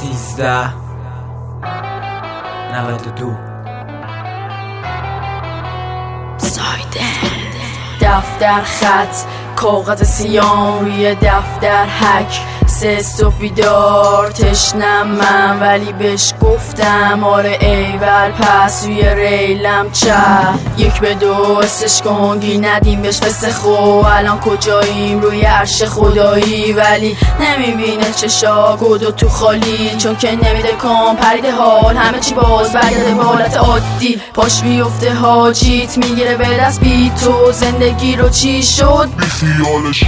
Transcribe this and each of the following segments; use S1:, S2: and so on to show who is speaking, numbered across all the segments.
S1: 92
S2: دفتر خط کاغذ سیاه روی دفتر حک سست و بیدار تشنم من ولی بهش گفتم آره ایول پس روی ریلم چه یک به دو استش کنگی ندیم بهش فسته خو الان کجاییم روی عرش خدایی ولی نمیبینه چشا گودو تو خالی چون که نمیده کام پریده حال همه چی باز برگرده به حالت عادی پاش بیفته حاجیت میگیره به دست بی تو زندگی رو چی شد
S3: بیخیالش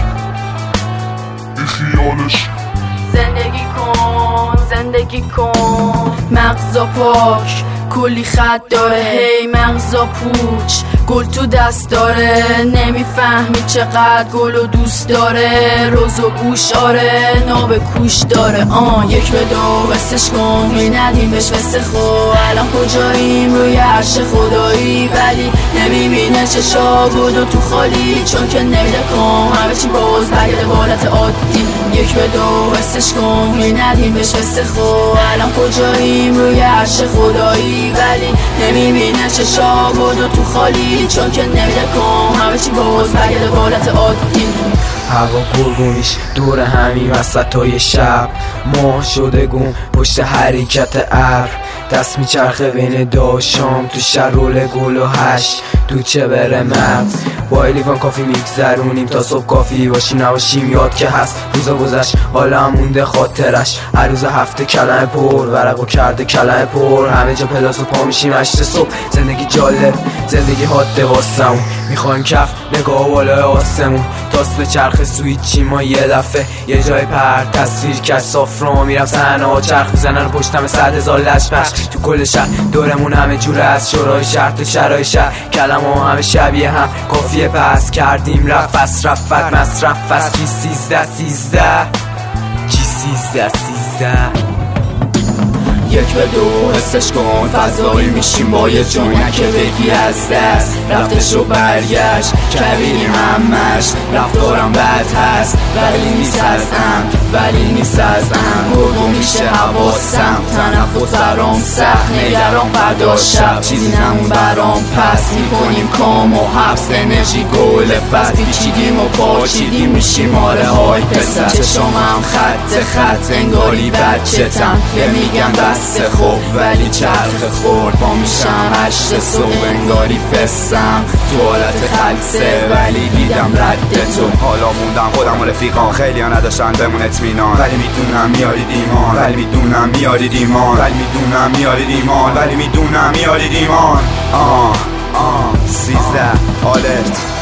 S2: زندگی کن مغزا پاک کلی خط داره هی مغزا پوچ گل تو دست داره نمیفهمی چقدر گلو دوست داره روز و گوش آره ناب کوش داره یک به دو بستش کن می ندیم بهش بسته خو الان کجاییم روی عرش خدایی ولی نمیبینه چشا گلو تو خالی چون که نمیده کن همه چی باز برگرده به حالت عادی یک به دو بستش کن می ندیم بهش بسته خو الان کجاییم روی عرش خدایی ولی نمیبینه چشا گلو تو خالی چون که نمیده کن همه چی باز برگرده به حالت عادی
S1: هوا گرگونیش دور همین وسطای شب ماه شده گم پشت حرکت ابر دست میچرخه بین داشام تو شرول گل و هشت تو چه بره مغز با لیوان کافی میگذرونیم تا صبح کافی باشیم نباشیم یاد که هست روزا گذشت حالا هم مونده خاطرش هر روز هفته کلمه پر ورقو کرده کلمه پر همه جا پلاس و پا میشیم 8 صبح زندگی جالب زندگی حاده واسمون میخوایم کف نگاه بالای آسمون تاس به چرخ سویچی ما یه دفعه یه جای پر تصویر کش صافرا میرم صحنه ها چرخ میزنن پشتم 100,000 لش پخش تو کل شهر دورمون همه جوره از شورای شهر تو شرای شهر کلمه ها همه شبیه هم کافیه پس کردیم رفت مصرف فست چی 13
S2: یک به دو حسش کن فضایی میشیم با یه جونه که بگی از دست رفتش و برگشت کبیریم همش رفتارم بد هست ولی نیست از گرگو میشه حواسم تنفس برام سخت نگران فردا شب چیزی نمون برام پس میکنیم کام و حبس انرژی گل فست پیچیدیم و پاچیدیم میشیم آره های پسر چشامم خط انگاری بچتم که میگم بس خوب ولی چرخ خورد پا میشم 8 صبح انگاری فستم تو حالت خلصه ولی دیدم رد تو
S4: حالا موندم خودم و رفیقان خیلی ها نداشتن بمون اطمینان ولی میدونم میارید ایمان 13 آلرت